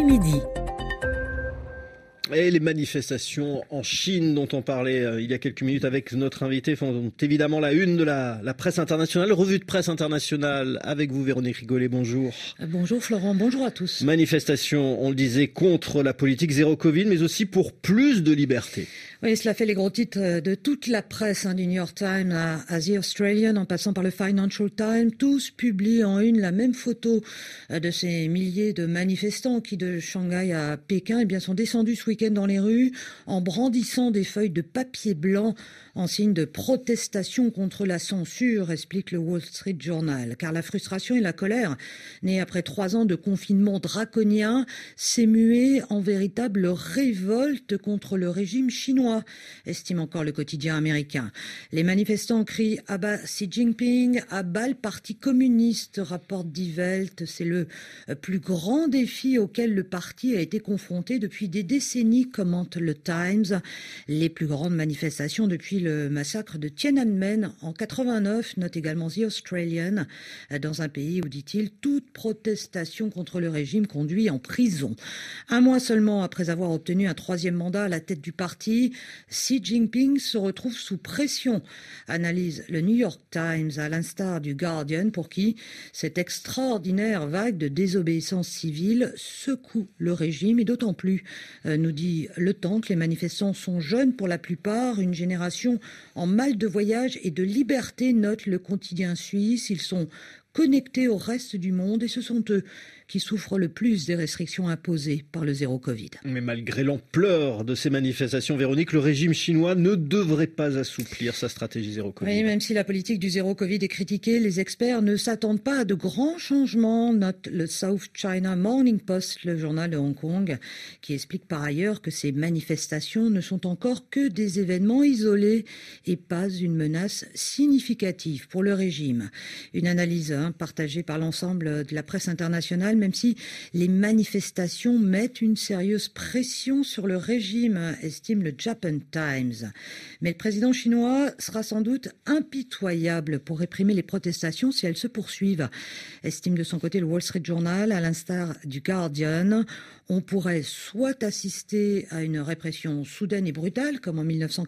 midi. Et les manifestations en Chine dont on parlait il y a quelques minutes avec notre invité font évidemment la une de la presse internationale. Revue de presse internationale avec vous, Véronique Rigolet, bonjour. Bonjour Florent, bonjour à tous. Manifestation, on le disait, contre la politique zéro Covid, mais aussi pour plus de liberté. Oui, cela fait les gros titres de toute la presse, du New York Times à The Australian, en passant par le Financial Times. Tous publient en une la même photo de ces milliers de manifestants qui, de Shanghai à Pékin, sont descendus ce week-end dans les rues en brandissant des feuilles de papier blanc en signe de protestation contre la censure, explique le Wall Street Journal. Car la frustration et la colère, nées après 3 ans de confinement draconien, s'est muée en véritable révolte contre le régime chinois, estime encore le quotidien américain. Les manifestants crient « à bas Xi Jinping »,« à bas le parti communiste », rapporte Die Welt. C'est le plus grand défi auquel le parti a été confronté depuis des décennies, commente le Times. Les plus grandes manifestations depuis le massacre de Tiananmen en 89, note également The Australian, dans un pays où, dit-il, toute protestation contre le régime conduit en prison. Un mois seulement après avoir obtenu un 3e mandat à la tête du parti, Xi Jinping se retrouve sous pression, analyse le New York Times, à l'instar du Guardian, pour qui cette extraordinaire vague de désobéissance civile secoue le régime, et d'autant plus, nous dit Le Temps, que les manifestants sont jeunes pour la plupart, une génération en mal de voyage et de liberté, note le quotidien suisse. Ils sont connectés au reste du monde et ce sont eux qui souffrent le plus des restrictions imposées par le zéro Covid. Mais malgré l'ampleur de ces manifestations, Véronique, le régime chinois ne devrait pas assouplir sa stratégie zéro Covid. Oui, même si la politique du zéro Covid est critiquée, les experts ne s'attendent pas à de grands changements, note le South China Morning Post, le journal de Hong Kong, qui explique par ailleurs que ces manifestations ne sont encore que des événements isolés et pas une menace significative pour le régime. Une analyse partagée par l'ensemble de la presse internationale, même si les manifestations mettent une sérieuse pression sur le régime, estime le Japan Times. Mais le président chinois sera sans doute impitoyable pour réprimer les protestations si elles se poursuivent, estime de son côté le Wall Street Journal, à l'instar du Guardian. On pourrait soit assister à une répression soudaine et brutale, comme en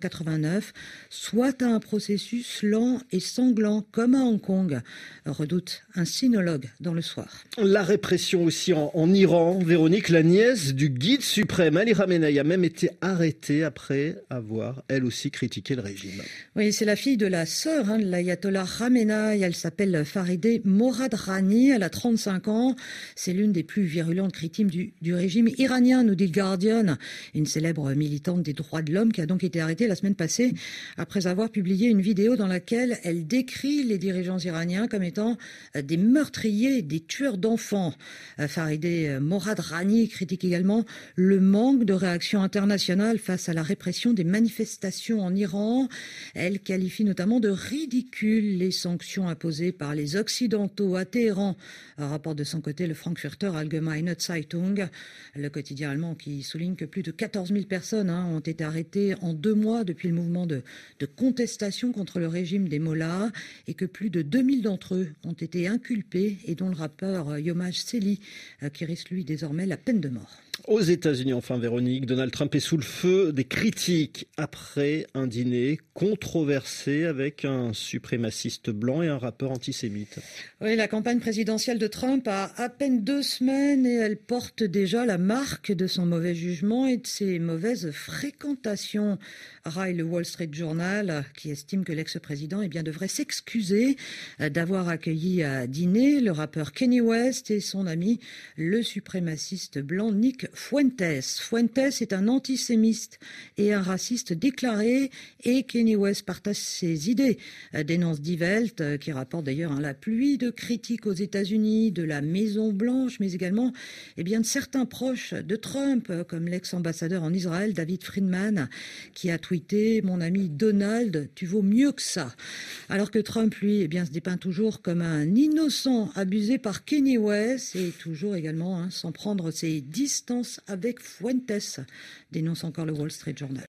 1989, soit à un processus lent et sanglant, comme à Hong Kong, redoute un sinologue dans Le Soir. La répression aussi en Iran. Véronique, la nièce du guide suprême, Ali Khamenei, a même été arrêtée après avoir, elle aussi, critiqué le régime. Oui, c'est la fille de la sœur de l'ayatollah Khamenei. Elle s'appelle Farideh Moradrani. Elle a 35 ans. C'est l'une des plus virulentes critiques du régime iranien, nous dit le Guardian. Une célèbre militante des droits de l'homme qui a donc été arrêtée la semaine passée après avoir publié une vidéo dans laquelle elle décrit les dirigeants iraniens comme étant des meurtriers, des tueurs d'enfants. Farideh Moradrani critique également le manque de réaction internationale face à la répression des manifestations en Iran. Elle qualifie notamment de ridicules les sanctions imposées par les Occidentaux à Téhéran. Un rapport de son côté le Frankfurter Allgemeine Zeitung, le quotidien allemand, qui souligne que plus de 14 000 personnes ont été arrêtées en 2 mois depuis le mouvement de contestation contre le régime des mollahs et que plus de 2000 d'entre eux ont été inculpés et dont le rappeur Yomaj Seli qui risque lui désormais la peine de mort. Aux États-Unis, enfin, Véronique, Donald Trump est sous le feu des critiques après un dîner controversé avec un suprémaciste blanc et un rappeur antisémite. Oui, la campagne présidentielle de Trump a à peine 2 semaines et elle porte déjà la marque de son mauvais jugement et de ses mauvaises fréquentations. Raille le Wall Street Journal, qui estime que l'ex-président devrait s'excuser d'avoir accueilli à dîner le rappeur Kanye West et son ami, le suprémaciste blanc Nick Fuentes. Fuentes est un antisémite et un raciste déclaré et Kanye West partage ses idées, dénonce Die Welt, qui rapporte d'ailleurs la pluie de critiques aux États-Unis, de la Maison-Blanche, mais également de certains proches de Trump, comme l'ex-ambassadeur en Israël, David Friedman, qui a tweeté « Mon ami Donald, tu vaux mieux que ça ». Alors que Trump, lui, se dépeint toujours comme un innocent abusé par Kanye West et toujours également sans prendre ses distances avec Fuentes, dénonce encore le Wall Street Journal.